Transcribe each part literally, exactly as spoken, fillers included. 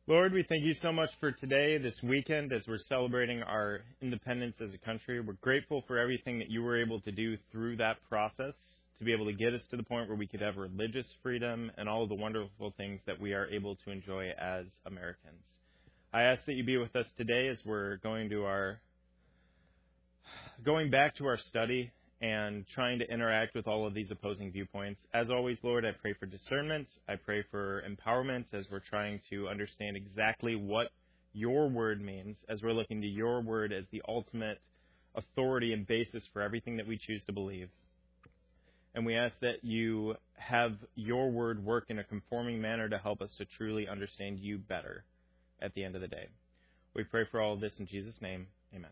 Lord, we thank you so much for today, this weekend, as we're celebrating our independence as a country. We're grateful for everything that you were able to do through that process to be able to get us to the point where we could have religious freedom and all of the wonderful things that we are able to enjoy as Americans. I ask that you be with us today as we're going to our, going back to our study and trying to interact with all of these opposing viewpoints. As always, Lord, I pray for discernment. I pray for empowerment as we're trying to understand exactly what your word means, as we're looking to your word as the ultimate authority and basis for everything that we choose to believe. And we ask that you have your word work in a conforming manner to help us to truly understand you better at the end of the day. We pray for all of this in Jesus' name. Amen.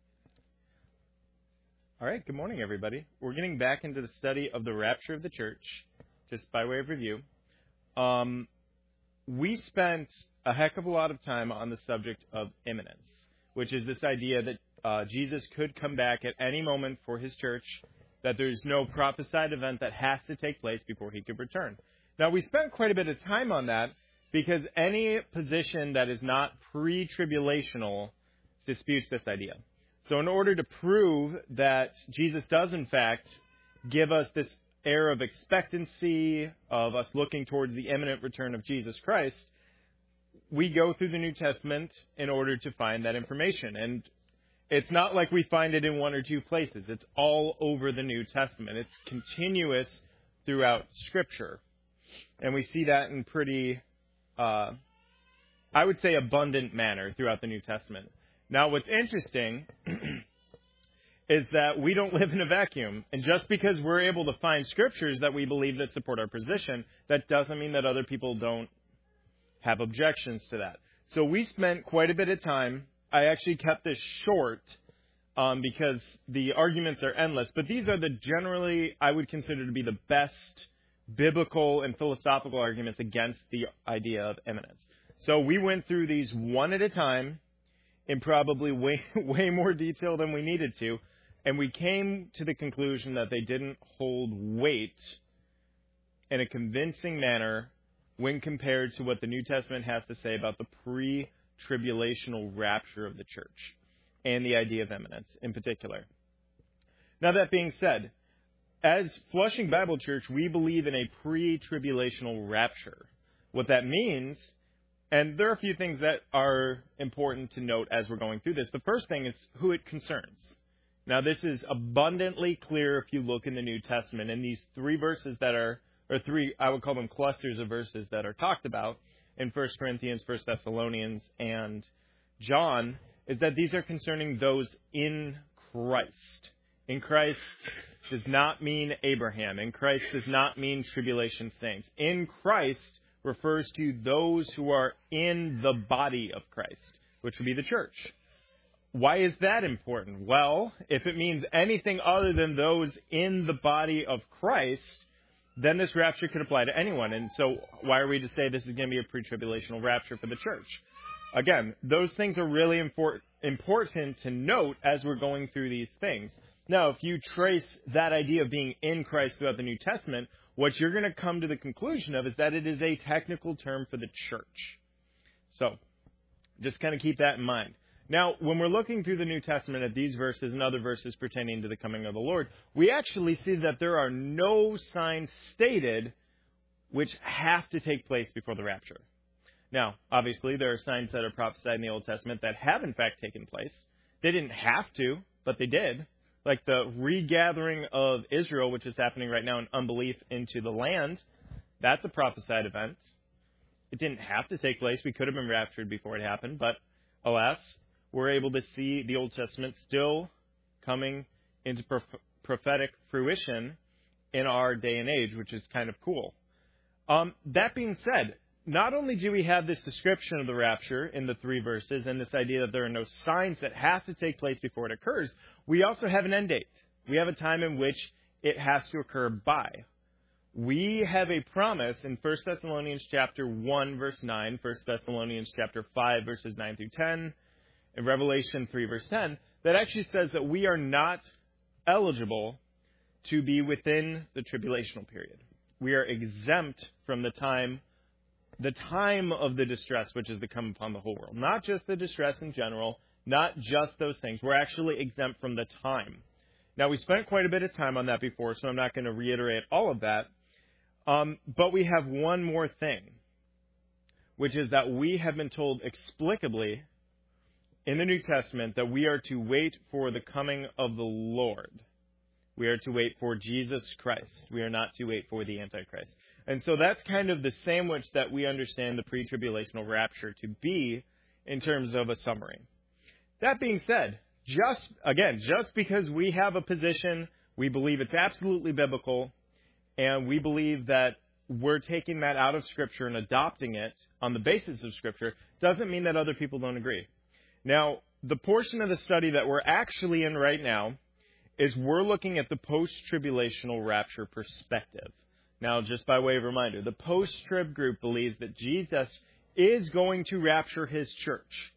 All right, good morning, everybody. We're getting back into the study of the rapture of the church, just by way of review. Um, we spent a heck of a lot of time on the subject of imminence, which is this idea that uh, Jesus could come back at any moment for his church, that there's no prophesied event that has to take place before he could return. Now, we spent quite a bit of time on that because any position that is not pre-tribulational disputes this idea. So in order to prove that Jesus does, in fact, give us this air of expectancy of us looking towards the imminent return of Jesus Christ, we go through the New Testament in order to find that information. And it's not like we find it in one or two places. It's all over the New Testament. It's continuous throughout Scripture. And we see that in pretty, uh, I would say, abundant manner throughout the New Testament. Now, what's interesting is that we don't live in a vacuum. And just because we're able to find scriptures that we believe that support our position, that doesn't mean that other people don't have objections to that. So we spent quite a bit of time. I actually kept this short um, because the arguments are endless. But these are the generally, I would consider to be the best biblical and philosophical arguments against the idea of imminence. So we went through these one at a time, in probably way way more detail than we needed to, and we came to the conclusion that they didn't hold weight in a convincing manner when compared to what the New Testament has to say about the pre-tribulational rapture of the church and the idea of imminence in particular. Now, that being said, as Flushing Bible Church, we believe in a pre-tribulational rapture. What that means, and there are a few things that are important to note as we're going through this. The first thing is who it concerns. Now, this is abundantly clear if you look in the New Testament. In these three verses that are, or three, I would call them clusters of verses that are talked about in First Corinthians, First Thessalonians, and John, is that these are concerning those in Christ. In Christ does not mean Abraham. In Christ does not mean tribulation saints. In Christ refers to those who are in the body of Christ, which would be the church. Why is that important? Well, if it means anything other than those in the body of Christ, then this rapture could apply to anyone. And so why are we to say this is going to be a pre-tribulational rapture for the church? Again, those things are really import- important to note as we're going through these things. Now, if you trace that idea of being in Christ throughout the New Testament, what you're going to come to the conclusion of is that it is a technical term for the church. So, just kind of keep that in mind. Now, when we're looking through the New Testament at these verses and other verses pertaining to the coming of the Lord, we actually see that there are no signs stated which have to take place before the rapture. Now, obviously, there are signs that are prophesied in the Old Testament that have, in fact, taken place. They didn't have to, but they did. Like the regathering of Israel, which is happening right now in unbelief into the land, that's a prophesied event. It didn't have to take place. We could have been raptured before it happened, but alas, we're able to see the Old Testament still coming into prof- prophetic fruition in our day and age, which is kind of cool. Um, that being said, not only do we have this description of the rapture in the three verses and this idea that there are no signs that have to take place before it occurs, we also have an end date. We have a time in which it has to occur by. We have a promise in First Thessalonians chapter one, verse nine, First Thessalonians chapter five, verses nine through ten, and Revelation three, verse ten, that actually says that we are not eligible to be within the tribulational period. We are exempt from the time the time of the distress which is to come upon the whole world. Not just the distress in general, not just those things. We're actually exempt from the time. Now, we spent quite a bit of time on that before, so I'm not going to reiterate all of that. Um, but we have one more thing, which is that we have been told explicably in the New Testament that we are to wait for the coming of the Lord. We are to wait for Jesus Christ. We are not to wait for the Antichrist. And so that's kind of the sandwich that we understand the pre-tribulational rapture to be in terms of a summary. That being said, just, again, just because we have a position, we believe it's absolutely biblical, and we believe that we're taking that out of Scripture and adopting it on the basis of Scripture, doesn't mean that other people don't agree. Now, the portion of the study that we're actually in right now is we're looking at the post-tribulational rapture perspective. Now, just by way of reminder, the post-trib group believes that Jesus is going to rapture his church.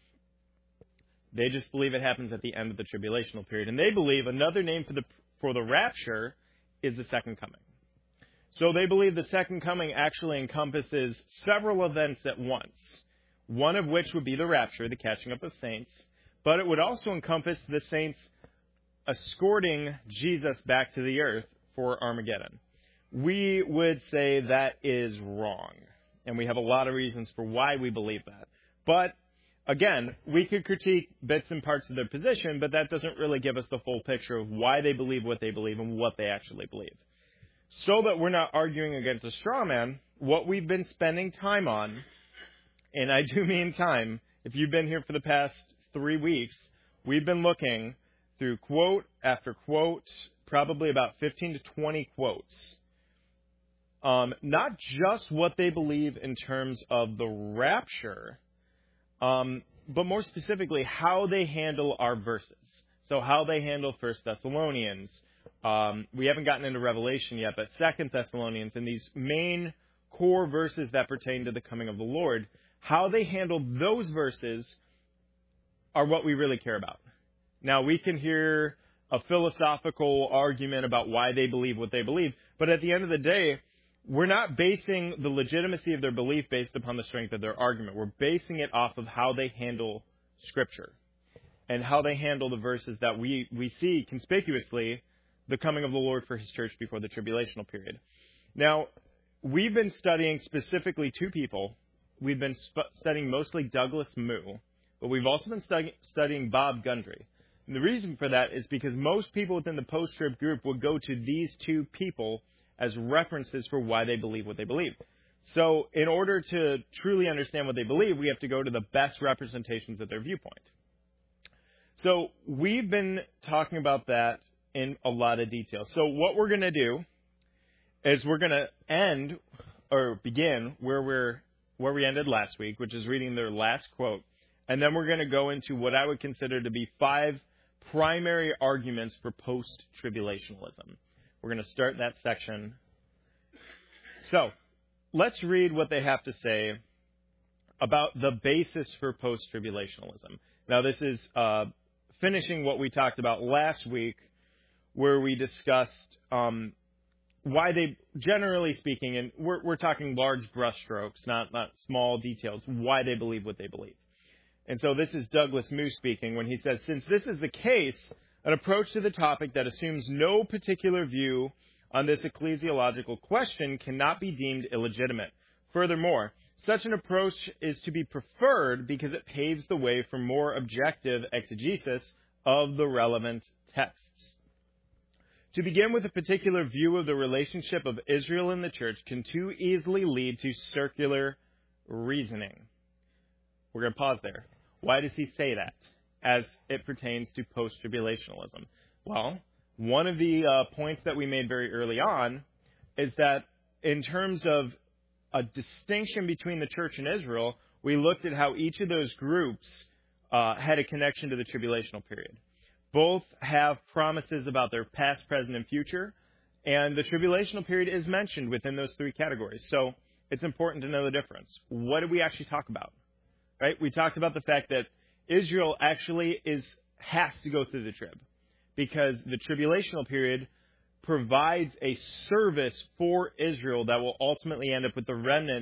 They just believe it happens at the end of the tribulational period. And they believe another name for the for the rapture is the second coming. So they believe the second coming actually encompasses several events at once, one of which would be the rapture, the catching up of saints, but it would also encompass the saints escorting Jesus back to the earth for Armageddon. We would say that is wrong, and we have a lot of reasons for why we believe that. But again, we could critique bits and parts of their position, but that doesn't really give us the full picture of why they believe what they believe and what they actually believe. So that we're not arguing against a straw man, what we've been spending time on, and I do mean time, if you've been here for the past three weeks, we've been looking through quote after quote, probably about fifteen to twenty quotes. Um, not just what they believe in terms of the rapture, um, but more specifically how they handle our verses. So how they handle First Thessalonians. Um, we haven't gotten into Revelation yet, but Second Thessalonians and these main core verses that pertain to the coming of the Lord, how they handle those verses are what we really care about. Now, we can hear a philosophical argument about why they believe what they believe, but at the end of the day, we're not basing the legitimacy of their belief based upon the strength of their argument. We're basing it off of how they handle Scripture and how they handle the verses that we, we see conspicuously the coming of the Lord for his church before the tribulational period. Now, we've been studying specifically two people. We've been sp- studying mostly Douglas Moo, but we've also been stu- studying Bob Gundry. And the reason for that is because most people within the post-trib group would go to these two people as references for why they believe what they believe. So in order to truly understand what they believe, we have to go to the best representations of their viewpoint. So we've been talking about that in a lot of detail. So what we're going to do is we're going to end or begin where we're where we ended last week, which is reading their last quote, and then we're going to go into what I would consider to be five primary arguments for post-tribulationalism. We're going to start that section. So let's read what they have to say about the basis for post-tribulationalism. Now, this is uh, finishing what we talked about last week, where we discussed um, why they, generally speaking, and we're, we're talking large brushstrokes, not, not small details, why they believe what they believe. And so this is Douglas Moo speaking when he says, since this is the case, an approach to the topic that assumes no particular view on this ecclesiological question cannot be deemed illegitimate. Furthermore, such an approach is to be preferred because it paves the way for more objective exegesis of the relevant texts. To begin with a particular view of the relationship of Israel and the church can too easily lead to circular reasoning. We're going to pause there. Why does he say that as it pertains to post-tribulationalism? Well, one of the uh, points that we made very early on is that in terms of a distinction between the church and Israel, we looked at how each of those groups uh, had a connection to the tribulational period. Both have promises about their past, present, and future, and the tribulational period is mentioned within those three categories. So it's important to know the difference. What did we actually talk about? Right? We talked about the fact that Israel actually is has to go through the trib because the tribulational period provides a service for Israel that will ultimately end up with the remnant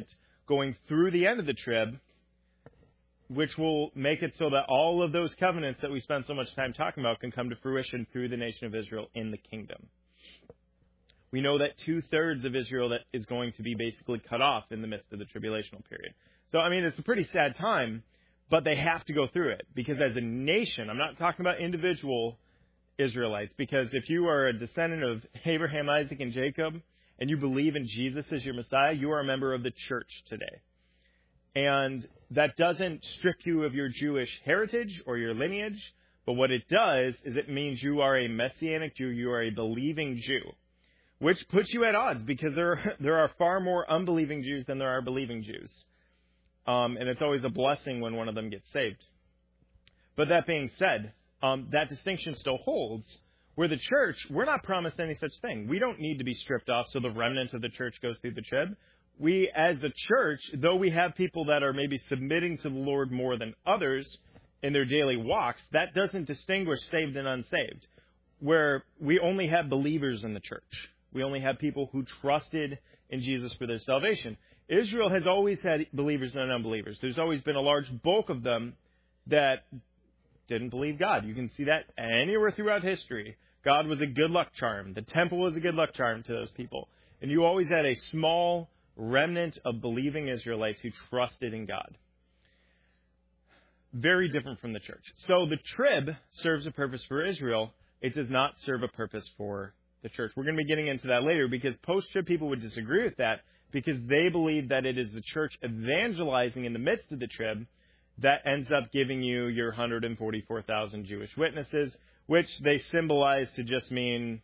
going through the end of the trib, which will make it so that all of those covenants that we spend so much time talking about can come to fruition through the nation of Israel in the kingdom. We know that two-thirds of Israel that is going to be basically cut off in the midst of the tribulational period. So, I mean, it's a pretty sad time, but they have to go through it. Because as a nation, I'm not talking about individual Israelites, because if you are a descendant of Abraham, Isaac, and Jacob, and you believe in Jesus as your Messiah, you are a member of the church today. And that doesn't strip you of your Jewish heritage or your lineage, but what it does is it means you are a Messianic Jew, you are a believing Jew, which puts you at odds because there, there are far more unbelieving Jews than there are believing Jews. Um, and it's always a blessing when one of them gets saved. But that being said, um, that distinction still holds. Where the church, we're not promised any such thing. We don't need to be stripped off so the remnant of the church goes through the trib. We, as a church, though we have people that are maybe submitting to the Lord more than others in their daily walks, that doesn't distinguish saved and unsaved. Where we only have believers in the church. We only have people who trusted in Jesus for their salvation. Israel has always had believers and unbelievers. There's always been a large bulk of them that didn't believe God. You can see that anywhere throughout history. God was a good luck charm. The temple was a good luck charm to those people. And you always had a small remnant of believing Israelites who trusted in God. Very different from the church. So the trib serves a purpose for Israel. It does not serve a purpose for the church. We're going to be getting into that later because post-trib people would disagree with that because they believe that it is the church evangelizing in the midst of the trib that ends up giving you your one hundred forty-four thousand Jewish witnesses, which they symbolize to just mean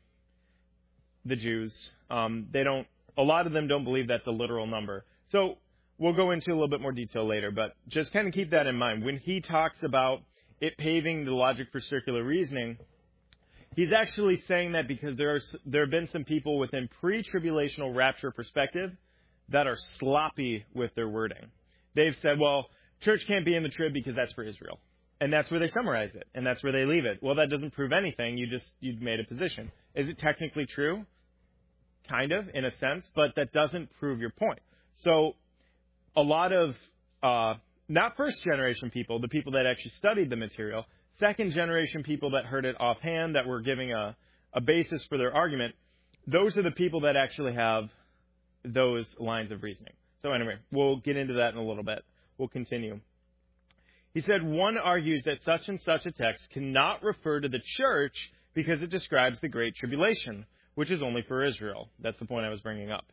the Jews. Um, they don't. A lot of them don't believe that's a literal number. So we'll go into a little bit more detail later, but just kind of keep that in mind. When he talks about it paving the logic for circular reasoning, he's actually saying that because there are there have been some people within pre-tribulational rapture perspective that are sloppy with their wording. They've said, well, church can't be in the trib because that's for Israel. And that's where they summarize it. And that's where they leave it. Well, that doesn't prove anything. You just, you've made a position. Is it technically true? Kind of, in a sense, but that doesn't prove your point. So a lot of, uh, not first generation people, the people that actually studied the material, second generation people that heard it offhand, that were giving a, a basis for their argument, those are the people that actually have those lines of reasoning. So anyway, we'll get into that in a little bit. We'll continue. He said, one argues that such and such a text cannot refer to the church because it describes the Great Tribulation, which is only for Israel. That's the point I was bringing up.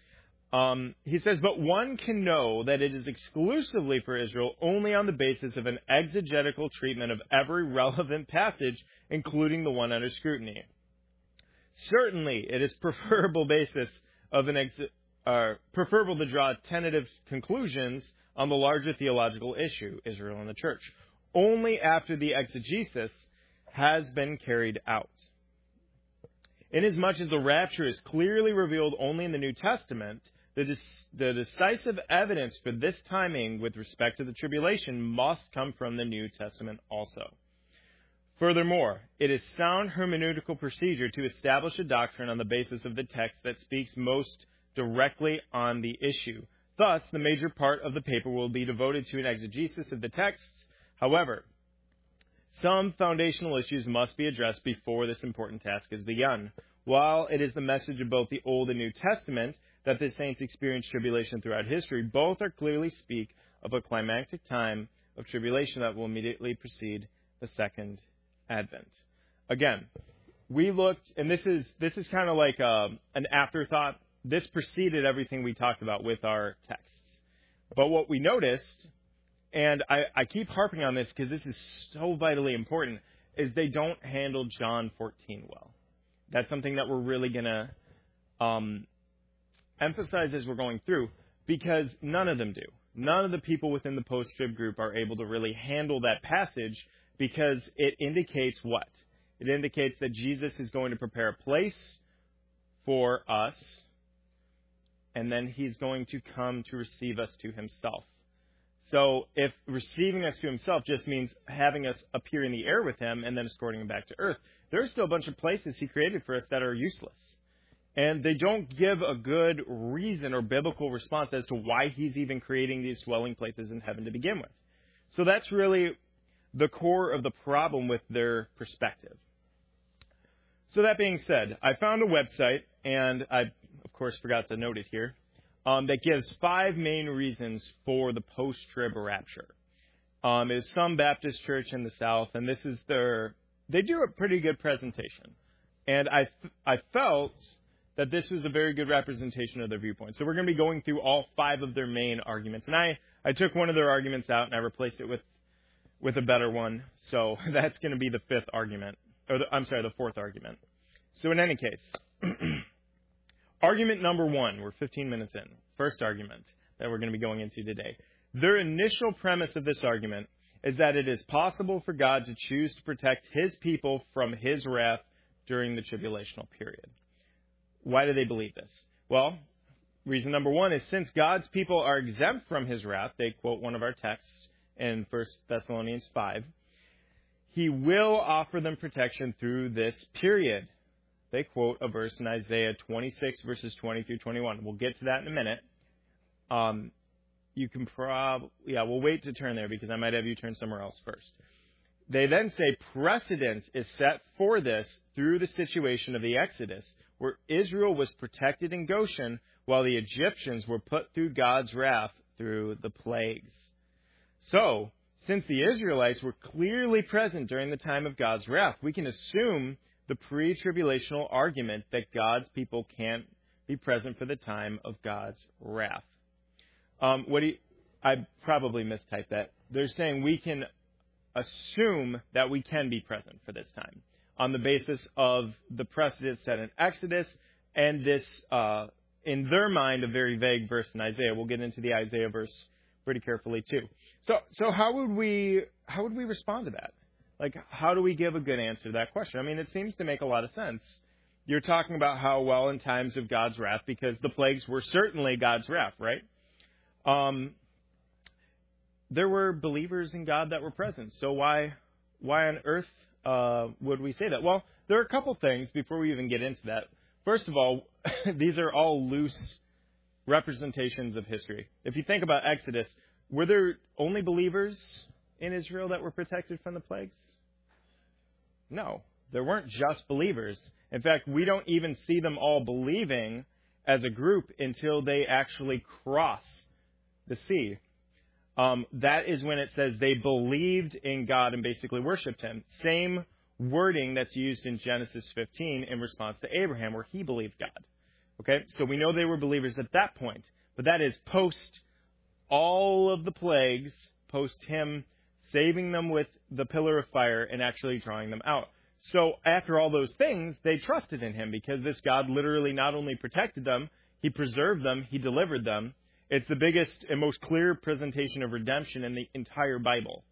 Um, he says, but one can know that it is exclusively for Israel only on the basis of an exegetical treatment of every relevant passage, including the one under scrutiny. Certainly, it is preferable basis of an ex- uh, preferable to draw tentative conclusions on the larger theological issue, Israel and the church, only after the exegesis has been carried out. Inasmuch as the rapture is clearly revealed only in the New Testament, the, dis- the decisive evidence for this timing with respect to the tribulation must come from the New Testament also. Furthermore, it is sound hermeneutical procedure to establish a doctrine on the basis of the text that speaks most directly on the issue. Thus, the major part of the paper will be devoted to an exegesis of the texts. However, some foundational issues must be addressed before this important task is begun. While it is the message of both the Old and New Testament that the saints experience tribulation throughout history, both are clearly speak of a climactic time of tribulation that will immediately precede the second advent. Again, we looked, and this is this is kind of like a, an afterthought. This preceded everything we talked about with our texts. But what we noticed, and I, I keep harping on this because this is so vitally important, is they don't handle John fourteen well. That's something that we're really going to um, emphasize as we're going through, because none of them do. None of the people within the post-trib group are able to really handle that passage because it indicates what? It indicates that Jesus is going to prepare a place for us, and then he's going to come to receive us to himself. So if receiving us to himself just means having us appear in the air with him and then escorting him back to earth, there's still a bunch of places he created for us that are useless. And they don't give a good reason or biblical response as to why he's even creating these dwelling places in heaven to begin with. So that's really the core of the problem with their perspective. So that being said, I found a website, and I, of course, forgot to note it here, um, that gives five main reasons for the post-trib rapture. Um, it's some Baptist church in the South, and this is their, they do a pretty good presentation. And I, I felt that this was a very good representation of their viewpoint. So we're going to be going through all five of their main arguments. And I, I took one of their arguments out and I replaced it with, with a better one. So that's going to be the fifth argument. Or the, I'm sorry, the fourth argument. So in any case, argument number one, we're fifteen minutes in. First argument that we're going to be going into today. Their initial premise of this argument is that it is possible for God to choose to protect his people from his wrath during the tribulational period. Why do they believe this? Well, reason number one is since God's people are exempt from his wrath, they quote one of our texts in First Thessalonians five, he will offer them protection through this period. They quote a verse in Isaiah twenty-six, verses twenty through twenty-one. We'll get to that in a minute. Um, you can probably, yeah, we'll wait to turn there because I might have you turn somewhere else first. They then say precedent is set for this through the situation of the Exodus, where Israel was protected in Goshen while the Egyptians were put through God's wrath through the plagues. So, since the Israelites were clearly present during the time of God's wrath, we can assume the pre-tribulational argument that God's people can't be present for the time of God's wrath. Um, what do you, I probably mistyped that. They're saying we can assume that we can be present for this time on the basis of the precedent set in Exodus and this, uh, in their mind, a very vague verse in Isaiah. We'll get into the Isaiah verse pretty carefully too. So, so how would we, how would we respond to that? Like, how do we give a good answer to that question? I mean, it seems to make a lot of sense. You're talking about how, well, in times of God's wrath, because the plagues were certainly God's wrath, right? Um, there were believers in God that were present. So why, why on earth uh, would we say that? Well, there are a couple things before we even get into that. First of all, these are all loose representations of history. If you think about Exodus, were there only believers in Israel that were protected from the plagues? No, there weren't just believers. In fact, we don't even see them all believing as a group until they actually cross the sea. Um, that is when it says they believed in God and basically worshipped him. Same wording that's used in Genesis fifteen in response to Abraham, where he believed God. Okay, so we know they were believers at that point, but that is post all of the plagues, post him saving them with the pillar of fire and actually drawing them out. So after all those things, they trusted in him because this God literally not only protected them, he preserved them, he delivered them. It's the biggest and most clear presentation of redemption in the entire Bible.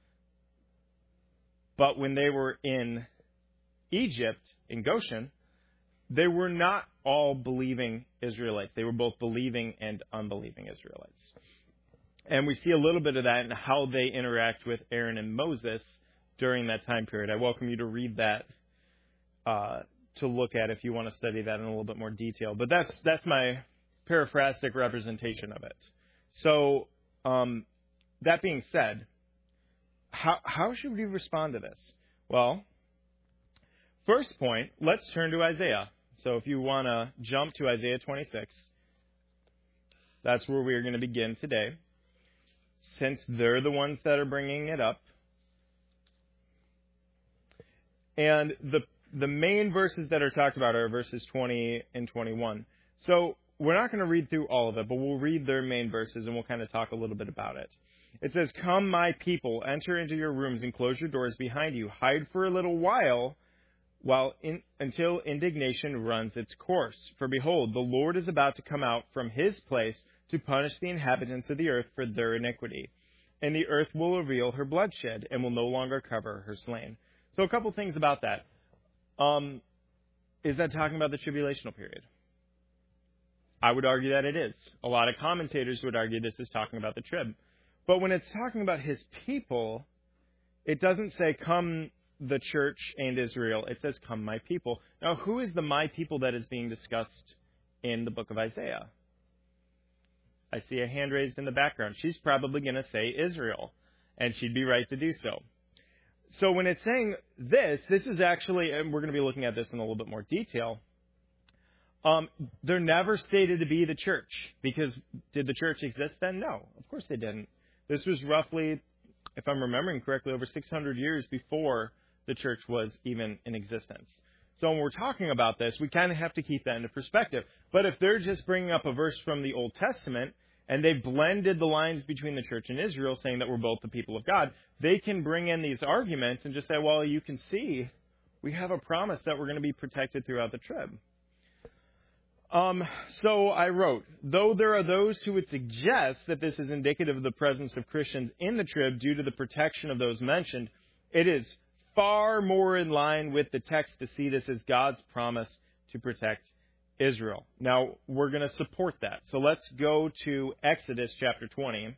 But when they were in Egypt, in Goshen, they were not all believing Israelites. They were both believing and unbelieving Israelites. And we see a little bit of that in how they interact with Aaron and Moses during that time period. I welcome you to read that, uh, to look at if you want to study that in a little bit more detail. But that's that's my paraphrastic representation of it. So, um, that being said, how how should we respond to this? Well, first point, let's turn to Isaiah. So if you want to jump to Isaiah twenty-six, that's where we are going to begin today, since they're the ones that are bringing it up. And the the main verses that are talked about are verses twenty and twenty-one. So we're not going to read through all of it, but we'll read their main verses and we'll kind of talk a little bit about it. It says, "Come, my people, enter into your rooms and close your doors behind you. Hide for a little while, while in, until indignation runs its course. For behold, the Lord is about to come out from his place to punish the inhabitants of the earth for their iniquity. And the earth will reveal her bloodshed and will no longer cover her slain." So a couple things about that. Um, is that talking about the tribulational period? I would argue that it is. A lot of commentators would argue this is talking about the trib. But when it's talking about his people, it doesn't say, "Come the church and Israel, it says, "Come, my people." Now, who is the "my people" that is being discussed in the book of Isaiah? I see a hand raised in the background. She's probably going to say Israel, and she'd be right to do so. So when it's saying this, this is actually, and we're going to be looking at this in a little bit more detail, um, they're never stated to be the church, because did the church exist then? No, of course they didn't. This was roughly, if I'm remembering correctly, over six hundred years before the church was even in existence. So when we're talking about this, we kind of have to keep that into perspective. But if they're just bringing up a verse from the Old Testament, and they've blended the lines between the church and Israel, saying that we're both the people of God, they can bring in these arguments and just say, well, you can see we have a promise that we're going to be protected throughout the trib. Um, so I wrote, though there are those who would suggest that this is indicative of the presence of Christians in the trib due to the protection of those mentioned, it is far more in line with the text to see this as God's promise to protect Israel. Now, we're going to support that. So let's go to Exodus chapter twenty.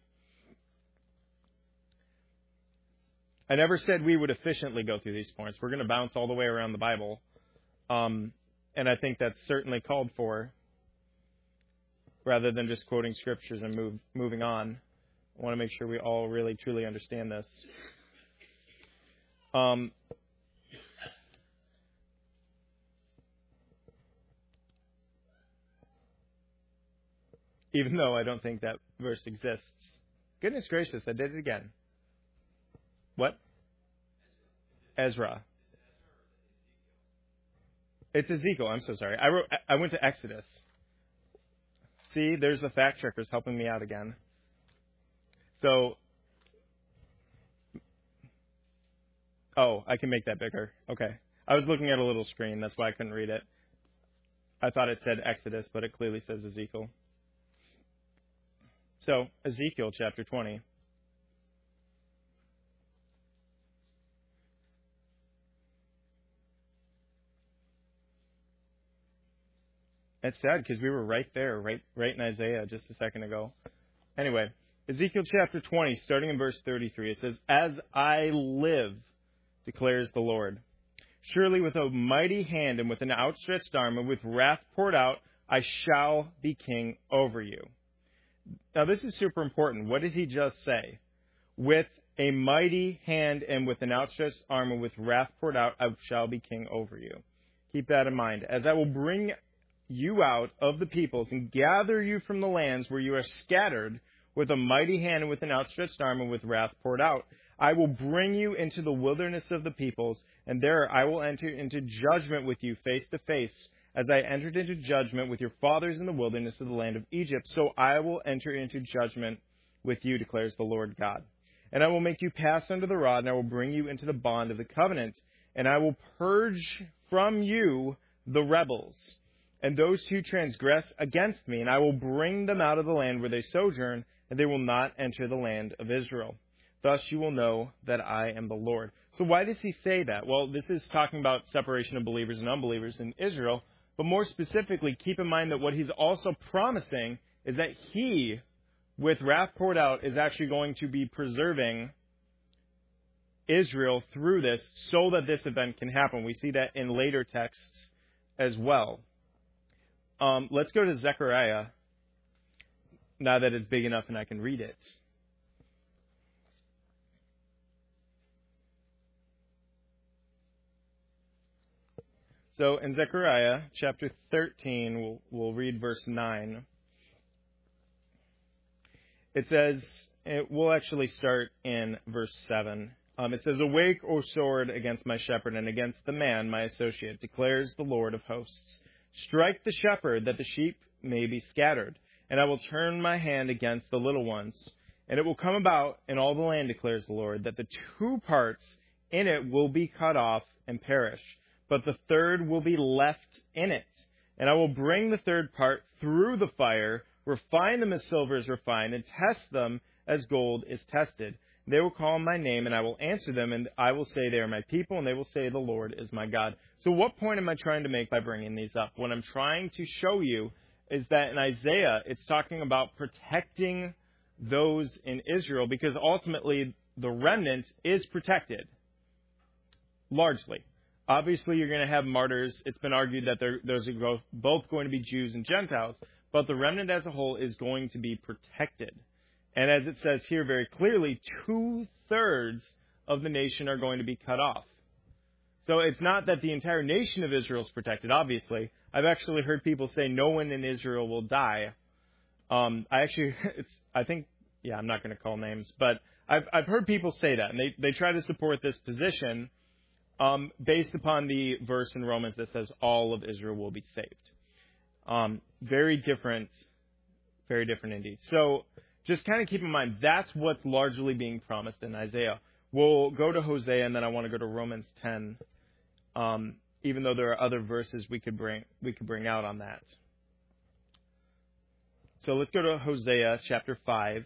I never said we would efficiently go through these points. We're going to bounce all the way around the Bible. Um, and I think that's certainly called for, rather than just quoting scriptures and move, moving on. I want to make sure we all really, truly understand this. Um, even though I don't think that verse exists. Goodness gracious, I did it again. What? Ezra. It's Ezekiel. I'm so sorry. I wrote. I went to Exodus. See, there's the fact checkers helping me out again. So, oh, I can make that bigger. Okay. I was looking at a little screen. That's why I couldn't read it. I thought it said Exodus, but it clearly says Ezekiel. So, Ezekiel chapter twenty. It's sad because we were right there, right, right in Isaiah just a second ago. Anyway, Ezekiel chapter twenty, starting in verse thirty-three, it says, "As I live, declares the Lord, surely with a mighty hand and with an outstretched arm and with wrath poured out, I shall be king over you." Now, this is super important. What did he just say? With a mighty hand and with an outstretched arm and with wrath poured out, I shall be king over you. Keep that in mind. As I will bring you out of the peoples and gather you from the lands where you are scattered with a mighty hand and with an outstretched arm and with wrath poured out, I will bring you into the wilderness of the peoples, and there I will enter into judgment with you face to face, as I entered into judgment with your fathers in the wilderness of the land of Egypt. So I will enter into judgment with you, declares the Lord God. And I will make you pass under the rod, and I will bring you into the bond of the covenant, and I will purge from you the rebels and those who transgress against me, and I will bring them out of the land where they sojourn, and they will not enter the land of Israel. Thus you will know that I am the Lord. So why does he say that? Well, this is talking about separation of believers and unbelievers in Israel, but more specifically, keep in mind that what he's also promising is that he, with wrath poured out, is actually going to be preserving Israel through this so that this event can happen. We see that in later texts as well. Um, let's go to Zechariah, now that it's big enough and I can read it. So in Zechariah chapter thirteen, we'll, we'll read verse nine. It says, it, we'll actually start in verse seven. Um, it says, "Awake, O sword, against my shepherd and against the man, my associate, declares the Lord of hosts. Strike the shepherd, that the sheep may be scattered, and I will turn my hand against the little ones. And it will come about in all the land, declares the Lord, that the two parts in it will be cut off and perish, but the third will be left in it. And I will bring the third part through the fire, refine them as silver is refined, and test them as gold is tested. They will call on my name, and I will answer them, and I will say they are my people, and they will say the Lord is my God." So what point am I trying to make by bringing these up? What I'm trying to show you is that in Isaiah, it's talking about protecting those in Israel, because ultimately the remnant is protected. largely. Obviously, you're going to have martyrs. It's been argued that those are both going to be Jews and Gentiles, but the remnant as a whole is going to be protected. And as it says here very clearly, two-thirds of the nation are going to be cut off. So it's not that the entire nation of Israel is protected, obviously. I've actually heard people say no one in Israel will die. Um, I actually, it's, I think, yeah, I'm not going to call names, but I've, I've heard people say that, and they, they try to support this position um, based upon the verse in Romans that says all of Israel will be saved. Um, very different, very different indeed. So just kind of keep in mind, that's what's largely being promised in Isaiah. We'll go to Hosea, and then I want to go to Romans ten, um, even though there are other verses we could bring we could bring out on that. So let's go to Hosea chapter five.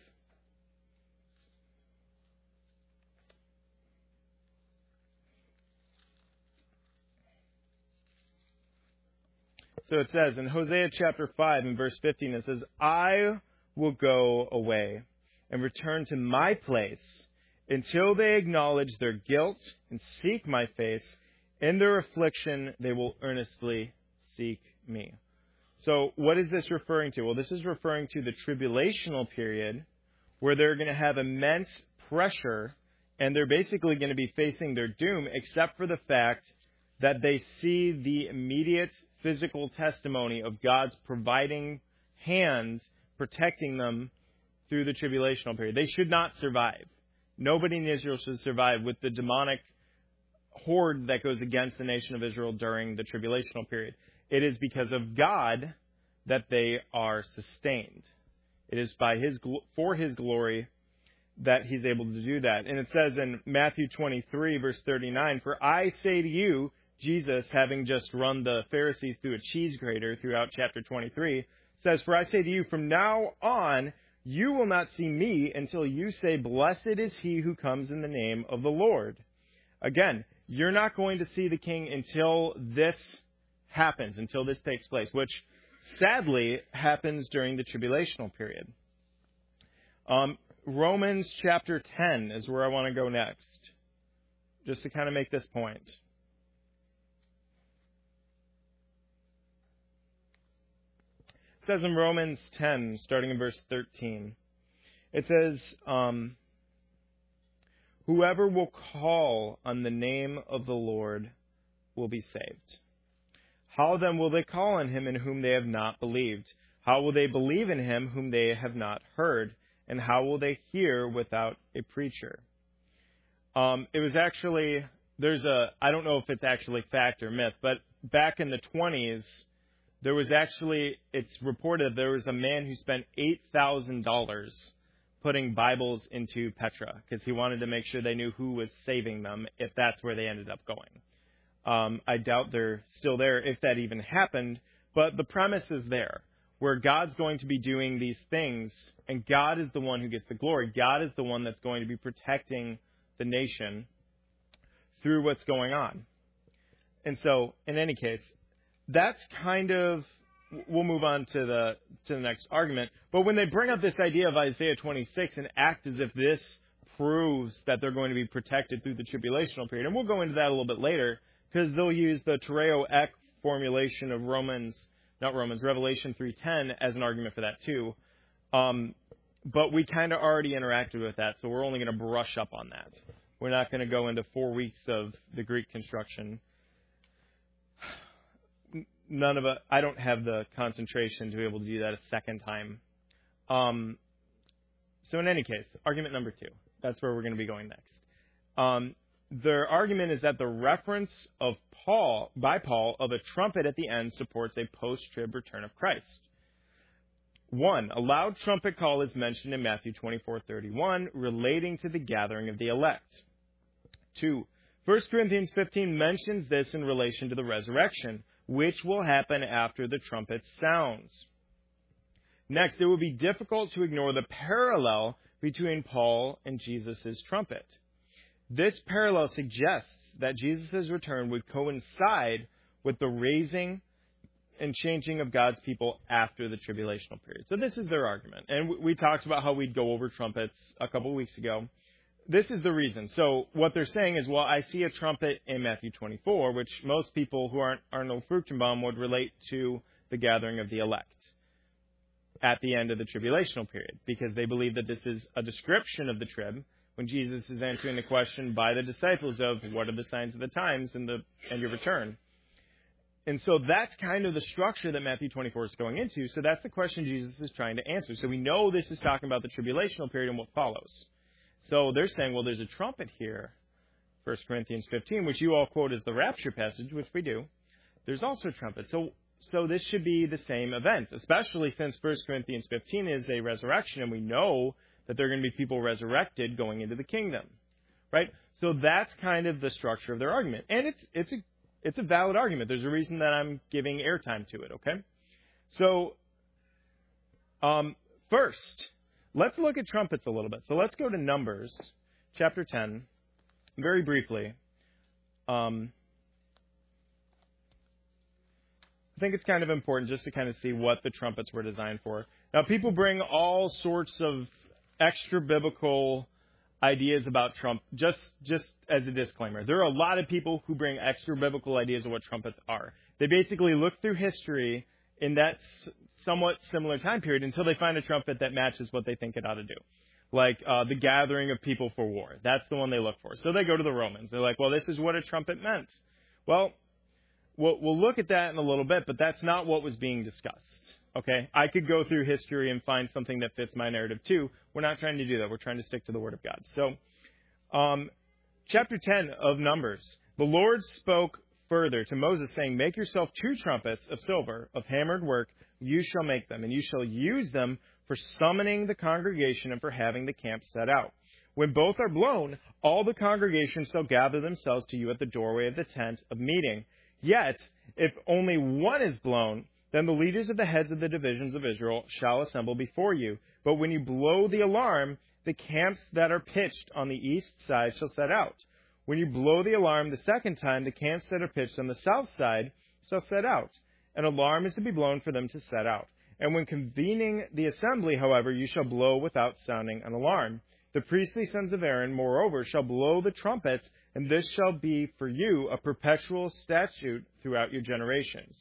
So it says in Hosea chapter five and verse fifteen, it says, I will go away and return to my place until they acknowledge their guilt and seek my face. In their affliction, they will earnestly seek me. So what is this referring to? Well, this is referring to the tribulational period where they're going to have immense pressure and they're basically going to be facing their doom, except for the fact that they see the immediate physical testimony of God's providing hand protecting them through the tribulational period. They should not survive. Nobody in Israel should survive with the demonic horde that goes against the nation of Israel during the tribulational period. It is because of God that they are sustained. It is by his for his glory that he's able to do that. And it says in Matthew twenty-three, verse thirty-nine, for I say to you, Jesus, having just run the Pharisees through a cheese grater throughout chapter twenty-three, says, for I say to you, from now on, you will not see me until you say, blessed is he who comes in the name of the Lord. Again, you're not going to see the king until this happens, until this takes place, which sadly happens during the tribulational period. Um, Romans chapter ten is where I want to go next, just to kind of make this point. It says in Romans ten, starting in verse thirteen, it says, um, whoever will call on the name of the Lord will be saved. How then will they call on him in whom they have not believed? How will they believe in him whom they have not heard? And how will they hear without a preacher? Um, it was actually, there's a, I don't know if it's actually fact or myth, but back in the twenties, there was actually, it's reported there was a man who spent eight thousand dollars putting Bibles into Petra because he wanted to make sure they knew who was saving them if that's where they ended up going. Um, I doubt they're still there if that even happened, but the premise is there where God's going to be doing these things and God is the one who gets the glory. God is the one that's going to be protecting the nation through what's going on. And so, in any case, that's kind of, we'll move on to the to the next argument. But when they bring up this idea of Isaiah twenty-six and act as if this proves that they're going to be protected through the tribulational period, and we'll go into that a little bit later, because they'll use the tereo ek formulation of Romans, not Romans, Revelation three ten as an argument for that too. Um, but we kind of already interacted with that, so we're only going to brush up on that. We're not going to go into four weeks of the Greek construction. None of it, I don't have the concentration to be able to do that a second time. Um, so in any case, argument number two. That's where we're going to be going next. Um, their argument is that the reference of Paul, by Paul, of a trumpet at the end supports a post-trib return of Christ. One, a loud trumpet call is mentioned in Matthew twenty-four thirty-one, relating to the gathering of the elect. Two, First Corinthians fifteen mentions this in relation to the resurrection, which will happen after the trumpet sounds. Next, it will be difficult to ignore the parallel between Paul and Jesus' trumpet. This parallel suggests that Jesus' return would coincide with the raising and changing of God's people after the tribulational period. So this is their argument. And we talked about how we'd go over trumpets a couple of weeks ago. this is the reason. So what they're saying is, well, I see a trumpet in Matthew twenty-four, which most people who aren't Arnold Fruchtenbaum would relate to the gathering of the elect at the end of the tribulational period, because they believe that this is a description of the trib when Jesus is answering the question by the disciples of what are the signs of the times and the and your return. And so that's kind of the structure that Matthew twenty-four is going into. So that's the question Jesus is trying to answer. So we know this is talking about the tribulational period and what follows. So they're saying, well, there's a trumpet here, First Corinthians fifteen, which you all quote as the rapture passage, which we do. There's also a trumpet. So so this should be the same events, especially since First Corinthians fifteen is a resurrection, and we know that there are going to be people resurrected going into the kingdom, right? So that's kind of the structure of their argument. And it's it's a it's a valid argument. There's a reason that I'm giving airtime to it, okay? So um, first, let's look at trumpets a little bit. So let's go to Numbers chapter ten, very briefly. Um, I think it's kind of important just to kind of see what the trumpets were designed for. Now, people bring all sorts of extra biblical ideas about Trump, just just as a disclaimer. There are a lot of people who bring extra biblical ideas of what trumpets are. They basically look through history in that somewhat similar time period until they find a trumpet that matches what they think it ought to do. Like uh, the gathering of people for war. That's the one they look for. So they go to the Romans. They're like, well, this is what a trumpet meant. Well, we'll, we'll look at that in a little bit, but that's not what was being discussed. Okay, I could go through history and find something that fits my narrative too. We're not trying to do that. We're trying to stick to the Word of God. So, um, chapter ten of Numbers, the Lord spoke further to Moses, saying, make yourself two trumpets of silver, of hammered work. You shall make them, and you shall use them for summoning the congregation and for having the camp set out. When both are blown, all the congregation shall gather themselves to you at the doorway of the tent of meeting. Yet, if only one is blown, then the leaders of the heads of the divisions of Israel shall assemble before you. But when you blow the alarm, the camps that are pitched on the east side shall set out. When you blow the alarm the second time, the camps that are pitched on the south side shall set out. An alarm is to be blown for them to set out. And when convening the assembly, however, you shall blow without sounding an alarm. The priestly sons of Aaron, moreover, shall blow the trumpets, and this shall be for you a perpetual statute throughout your generations.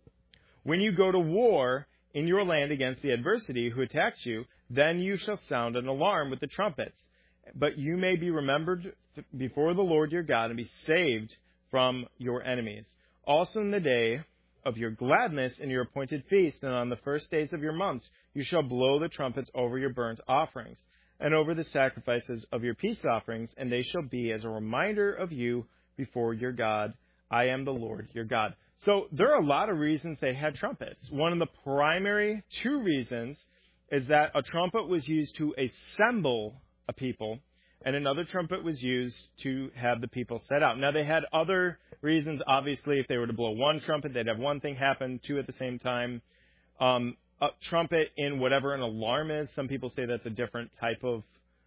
When you go to war in your land against the adversary who attacks you, then you shall sound an alarm with the trumpets. But you may be remembered before the Lord your God and be saved from your enemies. Also in the day of your gladness in your appointed feast and on the first days of your months, you shall blow the trumpets over your burnt offerings and over the sacrifices of your peace offerings, and they shall be as a reminder of you before your God. I am the Lord your God. So there are a lot of reasons they had trumpets. One of the primary two reasons is that a trumpet was used to assemble a people, and another trumpet was used to have the people set out. Now, they had other reasons. Obviously, if they were to blow one trumpet, they'd have one thing happen, two at the same time. Um, a trumpet in whatever an alarm is, some people say that's a different type of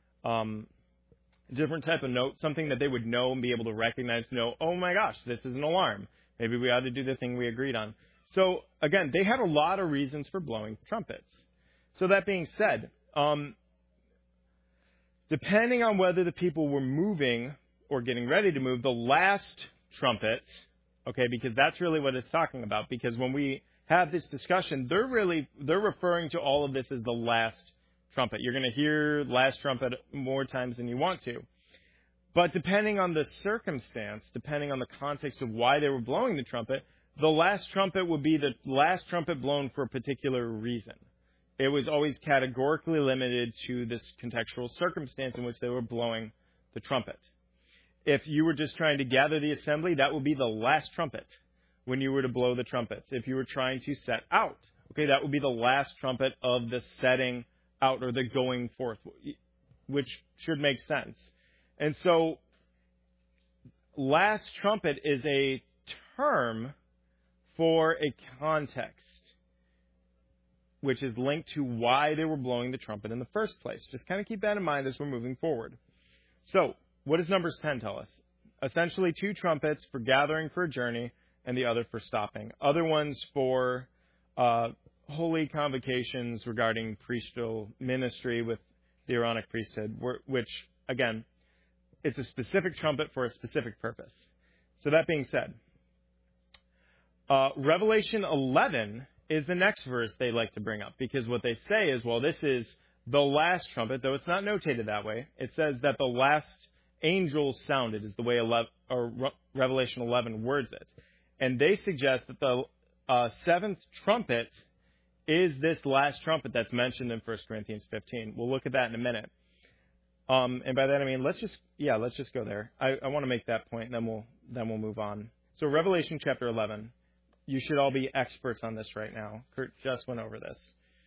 um, different type of note, something that they would know and be able to recognize, know, oh my gosh, this is an alarm. Maybe we ought to do the thing we agreed on. So, again, they had a lot of reasons for blowing trumpets. So that being said, um, depending on whether the people were moving or getting ready to move, the last trumpet, okay, because that's really what it's talking about. Because when we have this discussion, they're really, they're referring to all of this as the last trumpet. You're going to hear last trumpet more times than you want to. But depending on the circumstance, depending on the context of why they were blowing the trumpet, the last trumpet would be the last trumpet blown for a particular reason. It was always categorically limited to this contextual circumstance in which they were blowing the trumpet. If you were just trying to gather the assembly, that would be the last trumpet when you were to blow the trumpets. If you were trying to set out, okay, that would be the last trumpet of the setting out or the going forth, which should make sense. And so, last trumpet is a term for a context, which is linked to why they were blowing the trumpet in the first place. Just kind of keep that in mind as we're moving forward. So, what does Numbers ten tell us? Essentially, two trumpets for gathering for a journey and the other for stopping. Other ones for uh, holy convocations regarding priesthood ministry with the Aaronic priesthood, which, again, it's a specific trumpet for a specific purpose. So that being said, uh, Revelation eleven is the next verse they like to bring up, because what they say is, well, this is the last trumpet, though it's not notated that way. It says that the last angel sounded is the way eleven, or Revelation eleven words it. And they suggest that the uh, seventh trumpet is this last trumpet that's mentioned in First Corinthians fifteen. We'll look at that in a minute. Um, and by that I mean, let's just, yeah, let's just go there. I, I want to make that point, and then we'll, then we'll move on. So Revelation chapter eleven. You should all be experts on this right now. Kurt just went over this.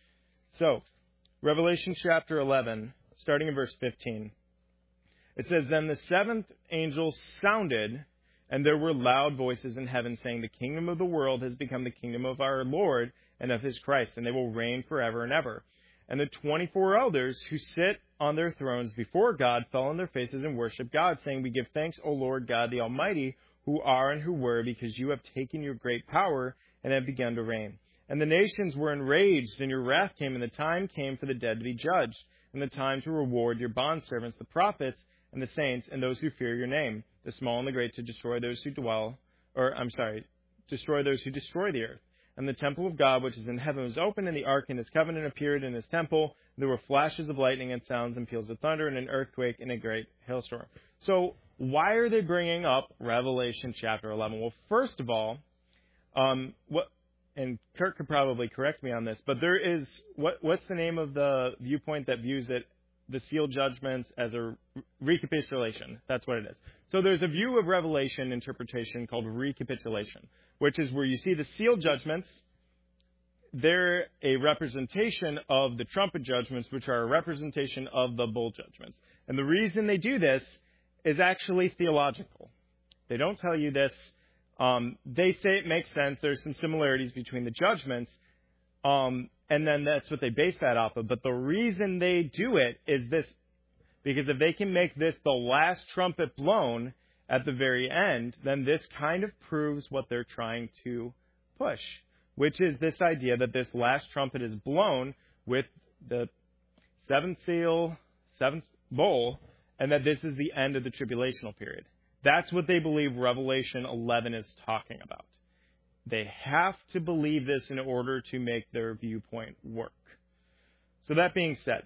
So, Revelation chapter eleven, starting in verse fifteen. It says, "Then the seventh angel sounded, and there were loud voices in heaven saying, 'The kingdom of the world has become the kingdom of our Lord and of his Christ, and they will reign forever and ever.' And the twenty-four elders who sit on their thrones before God fell on their faces and worshiped God, saying, 'We give thanks, O Lord God the Almighty, who are and who were, because you have taken your great power and have begun to reign. And the nations were enraged, and your wrath came, and the time came for the dead to be judged, and the time to reward your bondservants, the prophets, and the saints, and those who fear your name, the small and the great, to destroy those who dwell, or, I'm sorry, destroy those who destroy the earth. And the temple of God, which is in heaven, was opened, and the ark in his covenant appeared in his temple. There were flashes of lightning and sounds and peals of thunder and an earthquake and a great hailstorm." So, why are they bringing up Revelation chapter eleven? Well, first of all, um, what, and Kurt could probably correct me on this, but there is, what, what's the name of the viewpoint that views it, the seal judgments, as a recapitulation? That's what it is. So there's a view of Revelation interpretation called recapitulation, which is where you see the seal judgments. They're a representation of the trumpet judgments, which are a representation of the bowl judgments. And the reason they do this is actually theological. They don't tell you this. Um, they say it makes sense. There's some similarities between the judgments. Um, and then that's what they base that off of. But the reason they do it is this, because if they can make this the last trumpet blown at the very end, then this kind of proves what they're trying to push, which is this idea that this last trumpet is blown with the seventh seal, seventh bowl, and that this is the end of the tribulational period. That's what they believe Revelation eleven is talking about. They have to believe this in order to make their viewpoint work. So that being said,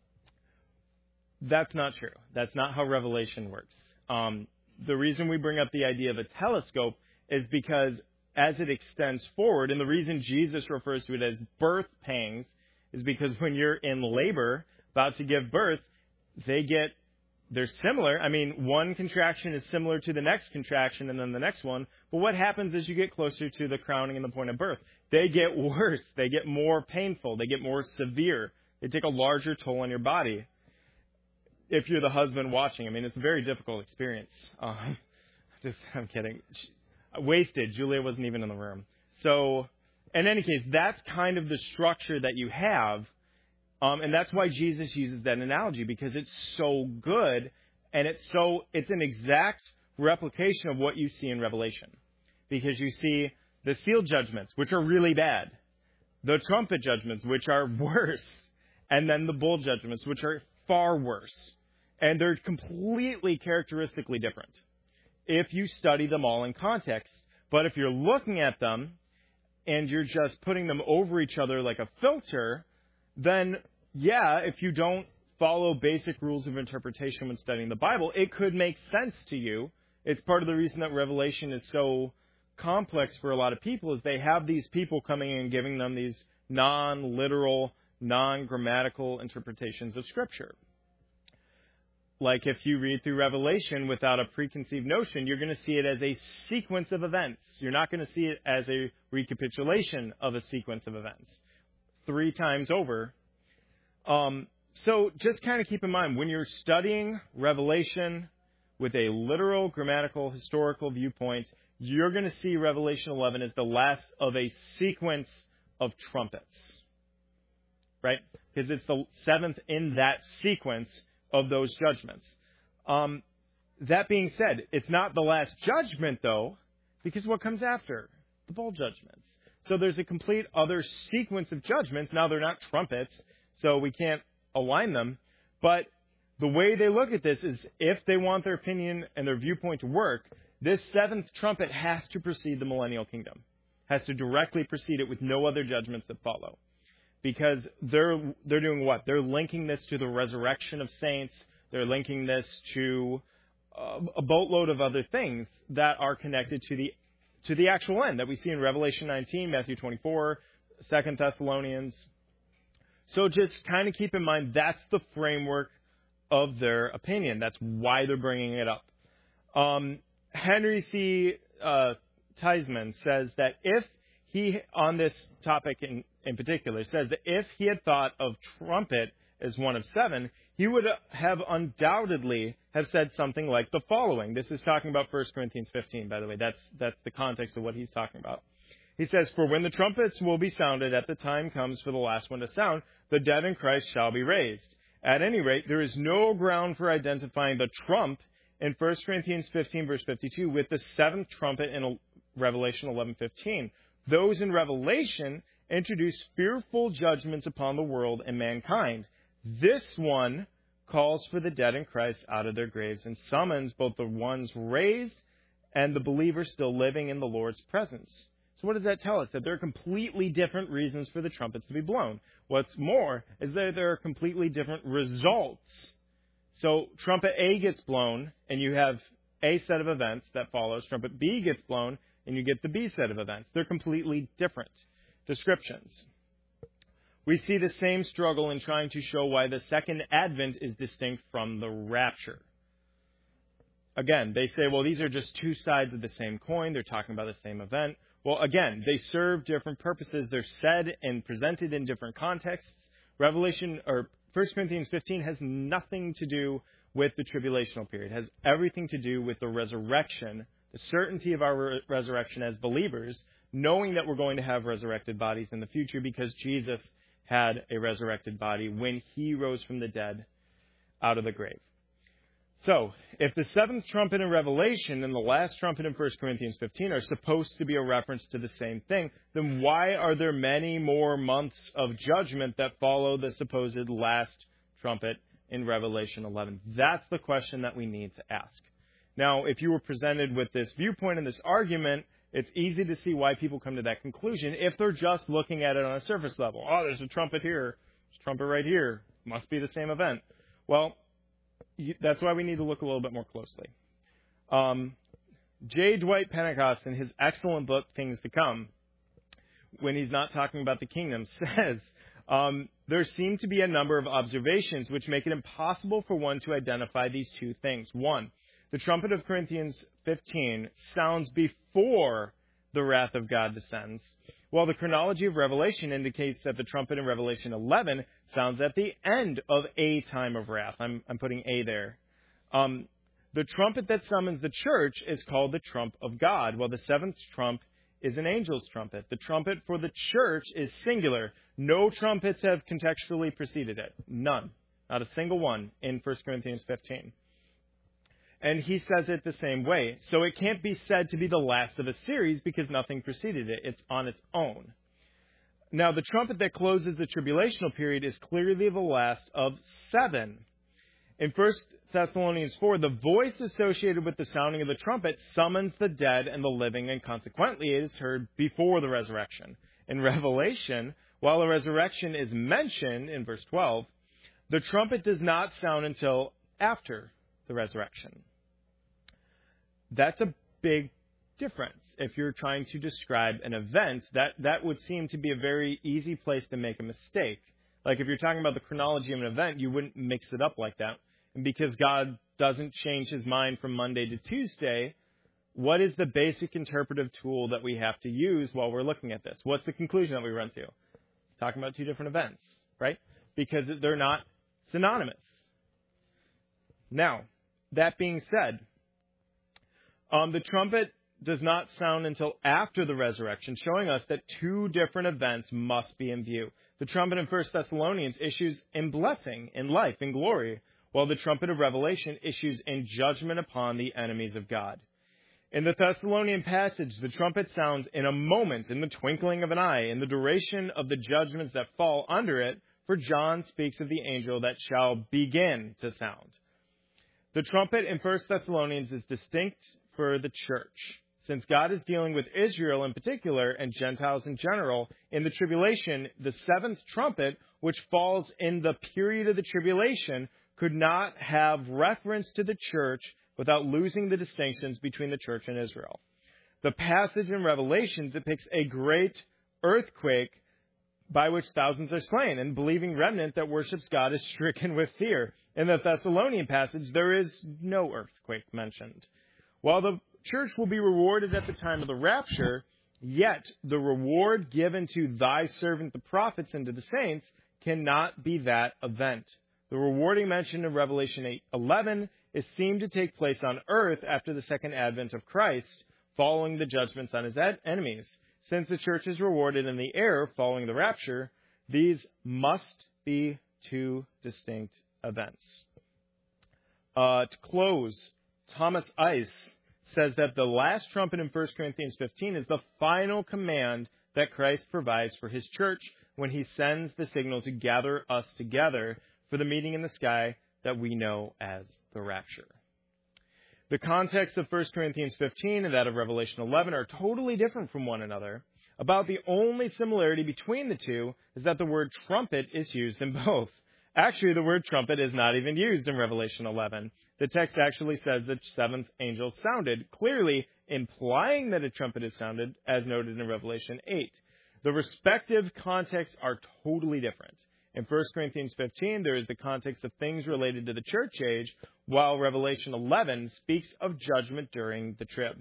that's not true. That's not how Revelation works. Um, the reason we bring up the idea of a telescope is because as it extends forward, and the reason Jesus refers to it as birth pangs is because when you're in labor, about to give birth, they get They're similar. I mean, one contraction is similar to the next contraction and then the next one. But what happens as you get closer to the crowning and the point of birth? They get worse. They get more painful. They get more severe. They take a larger toll on your body. If you're the husband watching, I mean, it's a very difficult experience. Um, just, I'm kidding. Wasted. Julia wasn't even in the room. So, in any case, that's kind of the structure that you have. Um, and that's why Jesus uses that analogy, because it's so good, and it's so it's an exact replication of what you see in Revelation. Because you see the seal judgments, which are really bad, the trumpet judgments, which are worse, and then the bowl judgments, which are far worse. And they're completely characteristically different if you study them all in context. But if you're looking at them and you're just putting them over each other like a filter, then yeah, if you don't follow basic rules of interpretation when studying the Bible, it could make sense to you. It's part of the reason that Revelation is so complex for a lot of people, is they have these people coming in and giving them these non-literal, non-grammatical interpretations of Scripture. Like if you read through Revelation without a preconceived notion, you're going to see it as a sequence of events. You're not going to see it as a recapitulation of a sequence of events. Three times over. Um, so just kind of keep in mind, when you're studying Revelation with a literal, grammatical, historical viewpoint, you're going to see Revelation eleven as the last of a sequence of trumpets. Right? Because it's the seventh in that sequence of those judgments. Um, that being said, it's not the last judgment, though, because what comes after? The bowl judgments. So there's a complete other sequence of judgments. Now, they're not trumpets, so we can't align them. But the way they look at this is if they want their opinion and their viewpoint to work, this seventh trumpet has to precede the millennial kingdom, has to directly precede it with no other judgments that follow. Because they're they're doing what? They're linking this to the resurrection of saints. They're linking this to uh, a boatload of other things that are connected to the to the actual end that we see in Revelation nineteen, Matthew twenty-four, Second Thessalonians. So just kind of keep in mind that's the framework of their opinion. That's why they're bringing it up. Um, Henry C. Uh, Theismann says that if he, on this topic in, in particular, says that if he had thought of trumpet as one of seven, he would have undoubtedly have said something like the following. This is talking about First Corinthians fifteen, by the way. That's, that's the context of what he's talking about. He says, "For when the trumpets will be sounded, at the time comes for the last one to sound, the dead in Christ shall be raised." At any rate, there is no ground for identifying the trump in First Corinthians fifteen, verse fifty-two, with the seventh trumpet in Revelation eleven fifteen. Those in Revelation introduce fearful judgments upon the world and mankind. This one calls for the dead in Christ out of their graves and summons both the ones raised and the believers still living in the Lord's presence. So what does that tell us? That there are completely different reasons for the trumpets to be blown. What's more is that there are completely different results. So trumpet A gets blown, and you have a set of events that follows. Trumpet B gets blown, and you get the B set of events. They're completely different descriptions. We see the same struggle in trying to show why the second advent is distinct from the rapture. Again, they say, well, these are just two sides of the same coin. They're talking about the same event. Well, again, they serve different purposes. They're said and presented in different contexts. Revelation, or First Corinthians fifteen has nothing to do with the tribulational period. It has everything to do with the resurrection, the certainty of our re- resurrection as believers, knowing that we're going to have resurrected bodies in the future because Jesus had a resurrected body when he rose from the dead out of the grave. So, if the seventh trumpet in Revelation and the last trumpet in First Corinthians fifteen are supposed to be a reference to the same thing, then why are there many more months of judgment that follow the supposed last trumpet in Revelation eleven? That's the question that we need to ask. Now, if you were presented with this viewpoint and this argument, it's easy to see why people come to that conclusion if they're just looking at it on a surface level. Oh, there's a trumpet here. There's a trumpet right here. Must be the same event. Well, that's why we need to look a little bit more closely. Um, J. Dwight Pentecost, in his excellent book, Things to Come, when he's not talking about the kingdom, says, um, there seem to be a number of observations which make it impossible for one to identify these two things. One, the trumpet of Corinthians fifteen sounds before the wrath of God descends, while the chronology of Revelation indicates that the trumpet in Revelation eleven sounds at the end of a time of wrath. I'm, I'm putting a there. Um, the trumpet that summons the church is called the trump of God, while the seventh trump is an angel's trumpet. The trumpet for the church is singular. No trumpets have contextually preceded it. None. Not a single one in First Corinthians fifteen. And he says it the same way. So it can't be said to be the last of a series because nothing preceded it. It's on its own. Now, the trumpet that closes the tribulational period is clearly the last of seven. In First Thessalonians four, the voice associated with the sounding of the trumpet summons the dead and the living, and consequently it is heard before the resurrection. In Revelation, while the resurrection is mentioned in verse twelve, the trumpet does not sound until after the resurrection. That's a big difference. If you're trying to describe an event, that, that would seem to be a very easy place to make a mistake. Like if you're talking about the chronology of an event, you wouldn't mix it up like that. And because God doesn't change his mind from Monday to Tuesday, what is the basic interpretive tool that we have to use while we're looking at this? What's the conclusion that we run to? Talking about two different events, right? Because they're not synonymous. Now, that being said, um, the trumpet does not sound until after the resurrection, showing us that two different events must be in view. The trumpet in First Thessalonians issues in blessing, in life, in glory, while the trumpet of Revelation issues in judgment upon the enemies of God. In the Thessalonian passage, the trumpet sounds in a moment, in the twinkling of an eye, in the duration of the judgments that fall under it, for John speaks of the angel that shall begin to sound. The trumpet in First Thessalonians is distinct for the church, since God is dealing with Israel in particular and Gentiles in general. In the tribulation, the seventh trumpet, which falls in the period of the tribulation, could not have reference to the church without losing the distinctions between the church and Israel. The passage in Revelation depicts a great earthquake by which thousands are slain, and believing remnant that worships God is stricken with fear. In the Thessalonian passage, there is no earthquake mentioned. While the church will be rewarded at the time of the rapture, yet the reward given to thy servant the prophets and to the saints cannot be that event. The rewarding mentioned in Revelation eight eleven is seen to take place on earth after the second advent of Christ, following the judgments on his enemies. Since the church is rewarded in the air following the rapture, these must be two distinct events. Uh, to close, Thomas Ice says that the last trumpet in First Corinthians fifteen is the final command that Christ provides for his church when he sends the signal to gather us together for the meeting in the sky that we know as the rapture. The context of First Corinthians fifteen and that of Revelation eleven are totally different from one another. About the only similarity between the two is that the word trumpet is used in both. Actually, the word trumpet is not even used in Revelation eleven. The text actually says the seventh angel sounded, clearly implying that a trumpet is sounded, as noted in Revelation eight. The respective contexts are totally different. In First Corinthians fifteen, there is the context of things related to the church age, while Revelation eleven speaks of judgment during the trib.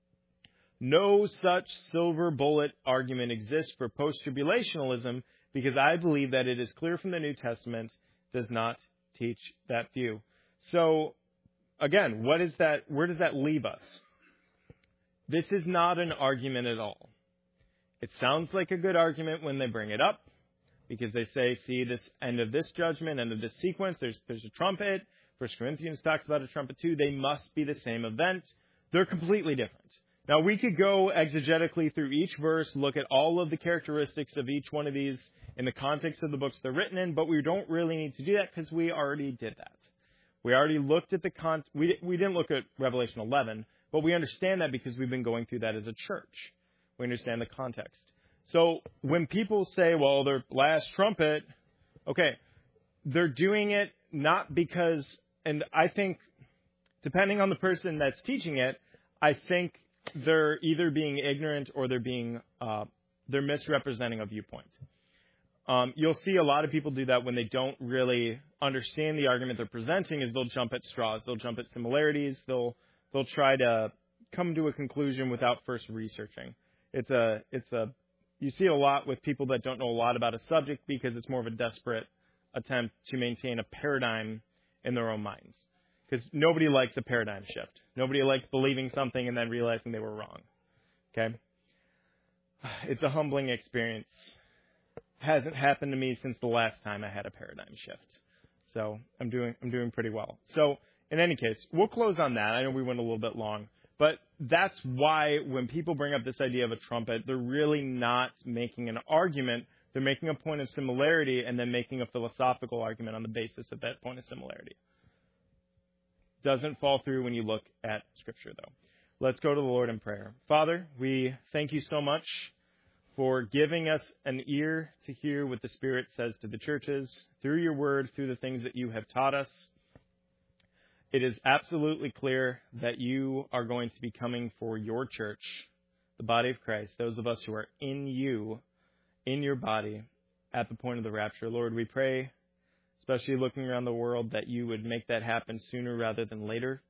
No such silver bullet argument exists for post-tribulationalism, because I believe that it is clear from the New Testament does not teach that view. So, again, what is that? Where does that leave us? This is not an argument at all. It sounds like a good argument when they bring it up, because they say, see, this end of this judgment, end of this sequence, there's there's a trumpet. First Corinthians talks about a trumpet too. They must be the same event. They're completely different. Now, we could go exegetically through each verse, look at all of the characteristics of each one of these in the context of the books they're written in, but we don't really need to do that because we already did that. We already looked at the con. We we didn't look at Revelation eleven, but we understand that because we've been going through that as a church. We understand the context. So when people say, well, their last trumpet, okay, they're doing it not because, and I think, depending on the person that's teaching it, I think they're either being ignorant or they're being, uh, they're misrepresenting a viewpoint. Um, you'll see a lot of people do that when they don't really understand the argument they're presenting. Is they'll jump at straws, they'll jump at similarities, they'll they'll try to come to a conclusion without first researching. It's a it's a you see it a lot with people that don't know a lot about a subject because it's more of a desperate attempt to maintain a paradigm in their own minds. Because nobody likes a paradigm shift. Nobody likes believing something and then realizing they were wrong. Okay? It's a humbling experience. Hasn't happened to me since the last time I had a paradigm shift. So I'm doing I'm doing pretty well. So in any case, we'll close on that. I know we went a little bit long. But that's why when people bring up this idea of a trumpet, they're really not making an argument. They're making a point of similarity and then making a philosophical argument on the basis of that point of similarity. Doesn't fall through when you look at Scripture, though. Let's go to the Lord in prayer. Father, we thank you so much for giving us an ear to hear what the Spirit says to the churches through your word, through the things that you have taught us. It is absolutely clear that you are going to be coming for your church, the body of Christ, those of us who are in you, in your body, at the point of the rapture. Lord, we pray, especially looking around the world, that you would make that happen sooner rather than later.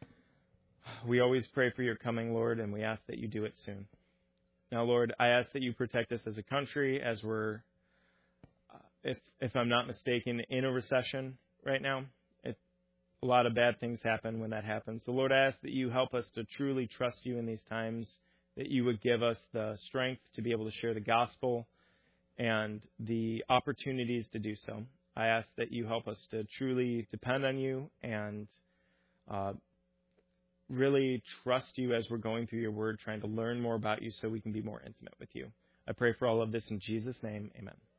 We always pray for your coming, Lord, and we ask that you do it soon. Now, Lord, I ask that you protect us as a country as we're, uh, if if I'm not mistaken, in a recession right now. It, a lot of bad things happen when that happens. So, Lord, I ask that you help us to truly trust you in these times, that you would give us the strength to be able to share the gospel and the opportunities to do so. I ask that you help us to truly depend on you and uh, really trust you as we're going through your word, trying to learn more about you so we can be more intimate with you. I pray for all of this in Jesus' name. Amen.